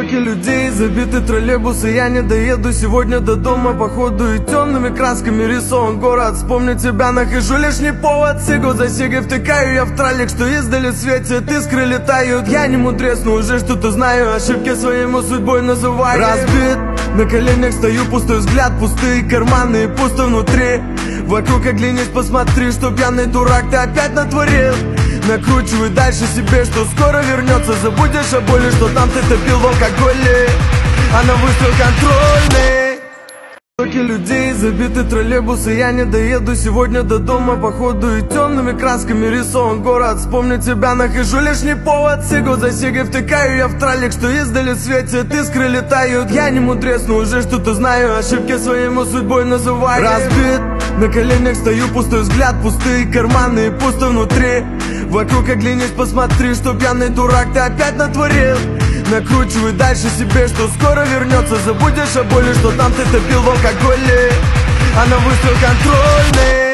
Потоки людей, забиты троллейбусы, я не доеду сегодня до дома, походу, и темными красками рисован город. Вспомнить тебя нахожу лишний повод, сигу за сигой втыкаю я в тралик, что издали светят, искры летают. Я не мудрец, но уже что-то знаю, ошибки своему судьбой называю. Разбит, на коленях стою, пустой взгляд, пустые карманы и пусто внутри. Вокруг оглянись, посмотри, что пьяный дурак ты опять натворил. Накручивай дальше себе, что скоро вернется. Забудешь о боли, что там ты топил в алкоголе, а на выстрел контрольный. Потоки людей, забиты троллейбусы, я не доеду сегодня до дома, походу, и темными красками рисован город. Вспомнить тебя нахожу лишний повод, сигу за сигой втыкаю я в тралик, что издали светят, искры летают. Я не мудрец, но уже что-то знаю, ошибки своему судьбой называю. Разбит, на коленях стою, пустой взгляд, пустые карманы и пусто внутри. Вокруг оглянись, посмотри, что пьяный дурак ты опять натворил. Накручивай дальше себе, что скоро вернется. Забудешь о боли, что там ты топил в алкоголе, а на выстрел контрольный.